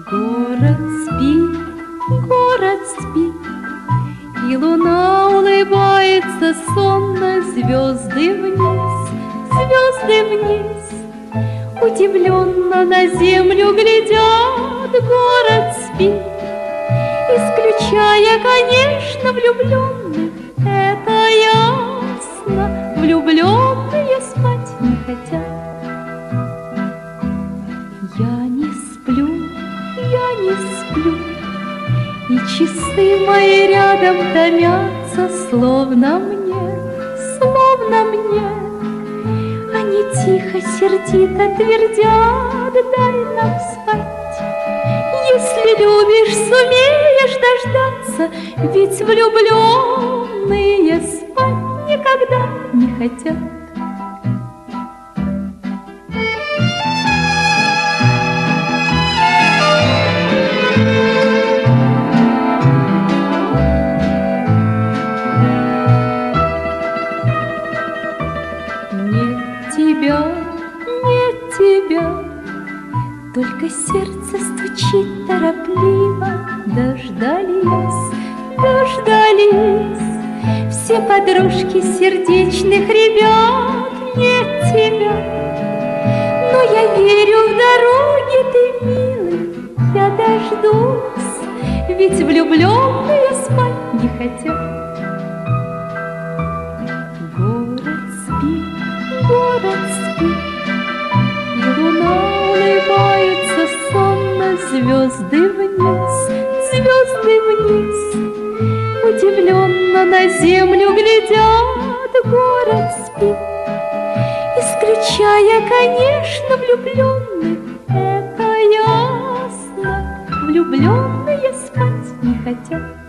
город спит, и луна улыбается сонно, звезды вниз, звезды вниз. Удивленно на землю глядят, город спит, исключая, конечно, влюбленных. Это ясно, влюбленные спать не хотят. Я не сплю, и часы мои рядом томятся, словно мне. Они тихо, сердито твердят: дай нам спать. Если любишь, сумеешь дождаться, ведь влюбленные спать никогда не хотят. Нет тебя, только сердце стучит торопливо. Дождались все подружки сердечных ребят. Нет тебя, но я верю в дороги ты, милый, я дождусь, ведь влюбленные спать не хотят. Город спит, и луна улыбается сонно, звезды вниз, звезды вниз. Удивленно на землю глядят, город спит, исключая, конечно, влюбленных. Это ясно, влюбленные спать не хотят.